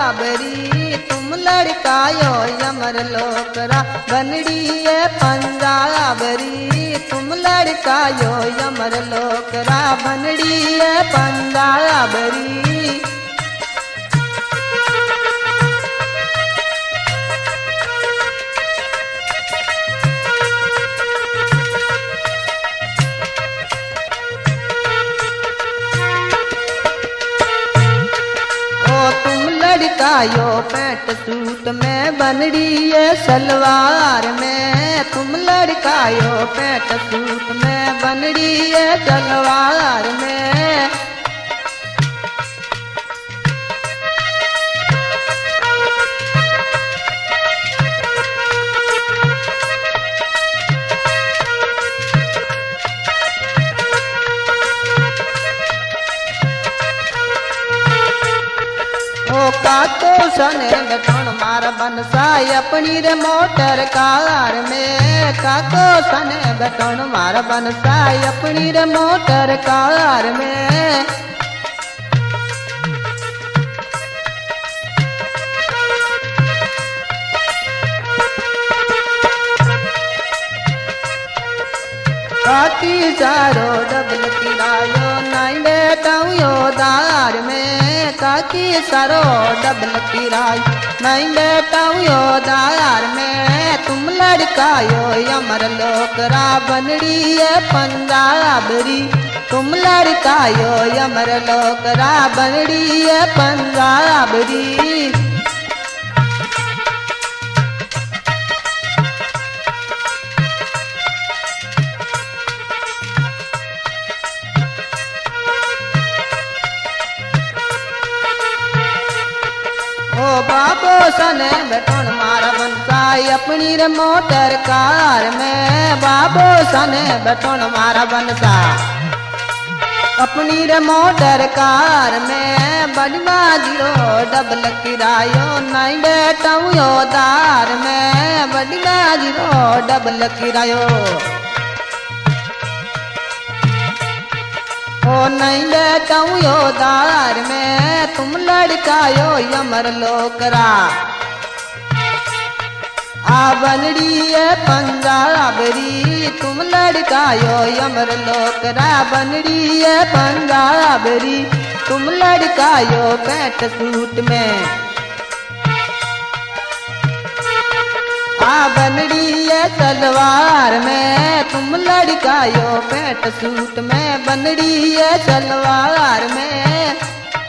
पंजाबरी तुम लड़कायो यमर लोकरा बनड़ी ये पंजाबरी तुम लड़कायो यमर लोकरा बनड़ी ये पंजाबरी। लड़कायो पैंट सूट में बनड़ी ये सलवार में तुम लड़कायो पैंट सूट में बनड़ी ये सलवार में। काको सने बटन मार बनसाई अपनी रे मोटर कार में काको सने बटन मार बनसाई अपनी रे मोटर कार में। काकी चारो डबल किरायो नाई बेटाऊ यो दार में काकी सारो डबल किराय नाई बेटाऊ यो दार में तुम लड़कायो यमर लोकरा बनड़ी ये पंजाबरी तुम लड़कायो यमर लोकरा बनड़ी ये पंजाबरी। बाबो सने बटन मारा बनसाई अपनी रे मोटर कार में बाबो सने बटन मारा बनसा अपनी रे मोटर कार में बड़मा जीरो डबल किरायो नाई बेटाऊ यो दार में बड़मा जीरो डबल किरायो ओ नहीं बेटाऊ यो दार में तुम लड़कायो यमर लोकरा आ बनड़ी ये पंजाबरी तुम लड़कायो यमर लोकरा बनड़ी ये पंजाबरी तुम लड़कायो पैंट सूट में आ बनड़ी ये सलवार में तुम लड़कायो पैंट सूट में बनड़ी ये सलवार में।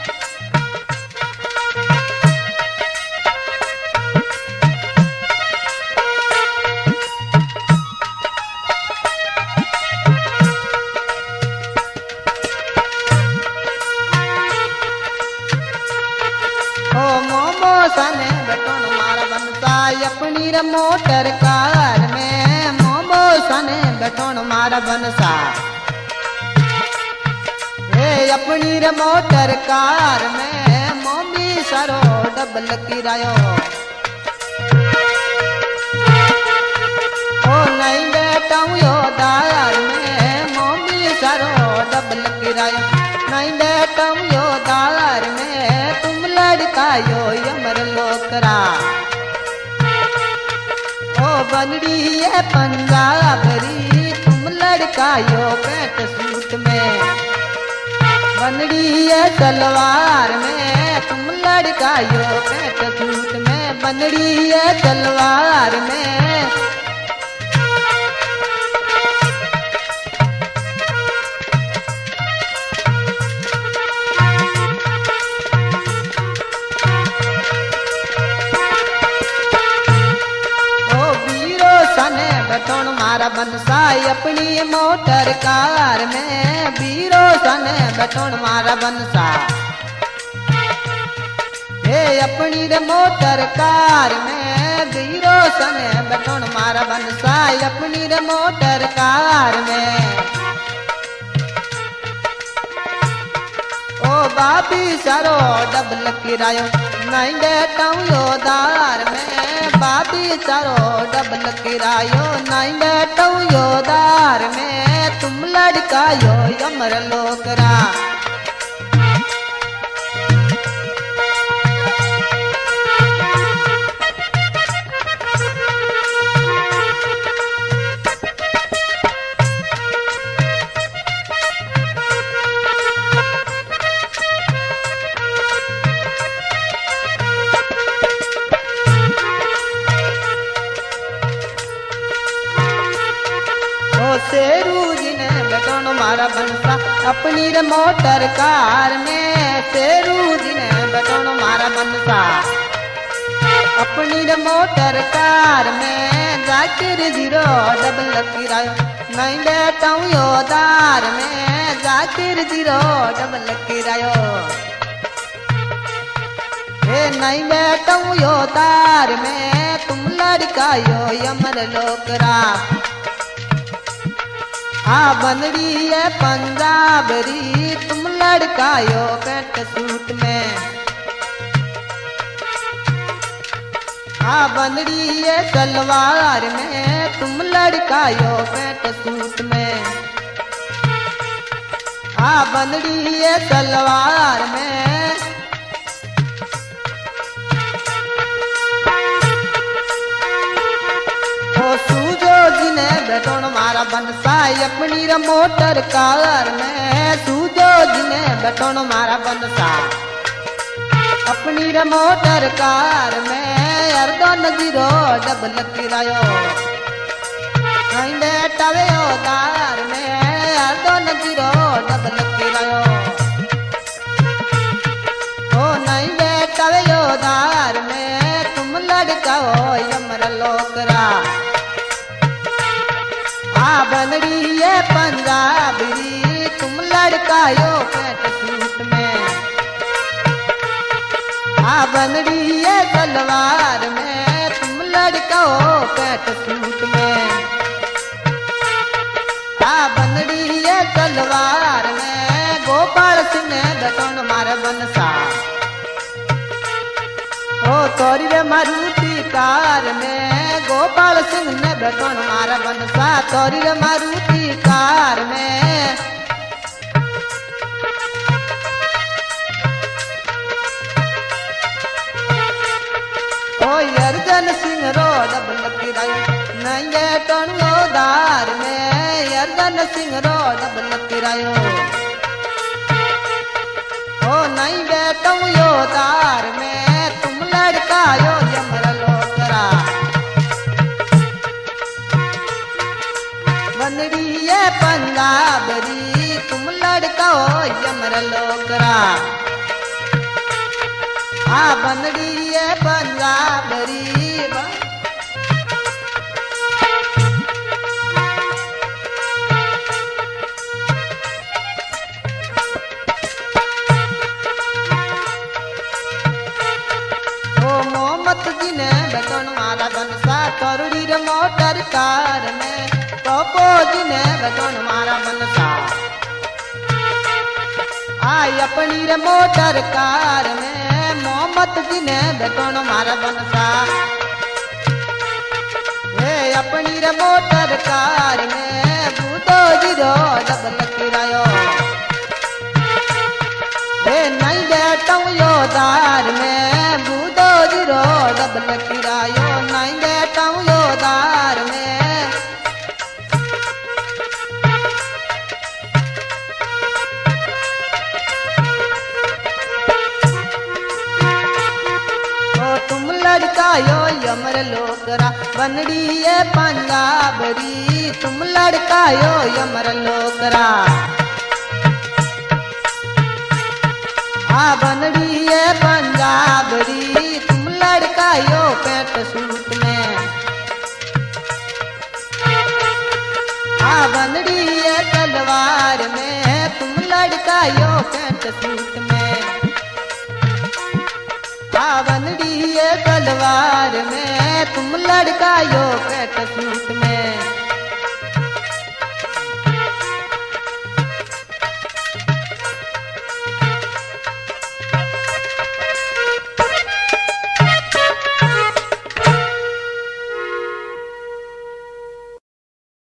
सने बटन मार बनसाई अपनी रे मोटर कार में मोमो सने बटन मार बनसा अपनी रे मोटर कार में मोमी सरो डबल किरायो ओ नहीं बेटाऊ यो दार में मोमी सरो डबल किरायो नहीं बेटाऊ यो दार में तुम लड़कायो यमर लोकरा ओ बनड़ी ये पंजाबरी तुम लड़कायो पैंट सूट में बनड़ी ये सलवार में तुम लड़कायो पैंट सूट में बनड़ी ये सलवार में। बटन मारा बनसाई अपनी मोटर कार में बीरो सने बटन मारा बनसा अपनी रे मोटर कार में बीरो सने बटन मारा बनसाई अपनी रे मोटर कार में। ओ बाबी सरो डबल किरायो नहीं बेटाऊ यो दार में बाबी सरो डबल किरायो नहीं बेटाऊ यो दार में तुम लड़कायो यमर लोकरा मारा बनसा अपनी रे मोटर कार में शेरू जी ने बैठो मारा बनसा अपनी रे मोटर कार में जाकिर जीरो डबल किरायो नहीं बैठा योदार में जाकिर जीरो डबल किरायो हे नहीं बैठा योदार में तुम लड़का यो यमर लोकरा आ बनरी है पंजाबरी तुम लड़का यो पेंट सूट में आ बनरी है सलवार में तुम लड़का यो पेंट सूट में आ बनरी है सलवार में ओ सूजो जी ने बैठो मारा बनसा अपनी रे मोटर कार में सूजो जी ने बैठो मारा बनसा अपनी रे मोटर कार में अर्धो नजीरो डबल किरायो नहीं बैठावे दार में अर्धो नजीरो डबल किरायो ओ नहीं बैठावे दार में तुम लड़का हो यमर लोकरा आ बनरी है पंजाबी तुम लड़का यो पेंट सूट में आ बनरी है सलवार में तुम लड़का हो पेंट सूट में आ बनरी है सलवार में गोपाल सिंह ने दटोन मारे बनसा ओ तोरी रे मारुति कार में गोपाल सिंह ने दटोन मारे बनसा तोरी रे मारुति कार में अर्जन सिंह रो डबल किरायो नहीं टणो दार में अर्जन सिंह रो डबल किरायो ओ नहीं बैठो यो दार में तुम लड़का यो यमर लोकरा बनरी है पंजाबरी तुम लड़का हो यमर लोकरा आ बनरी है पंजाबरी ओ मोहम्मद जी ने बैठन मारा बनसा करुड़ी रे मोटर कार में पप्पो जी ने बैठन मारा बनसा आई अपनी रे मोटर कार में मोहम्मद जी ने बैठो मारा बनसा हे अपनी रे मोटर कार में बूटो जीरो डबल किरायो हे नहीं बैठो यो दार में बूटो जीरो डबल किरायो नहीं बैठो यो दार में लड़का यो यमर लोकरा बनरी है पंजाबरी तुम लड़का यो यमर लोकरा आ बनरी है पंजाबरी तुम लड़का यो पेंट सूट में आ बनरी है तलवार में तुम लड़का यो पेंट सूट में आ बनरी है तलवार में तुम लड़का यो पेंट सूट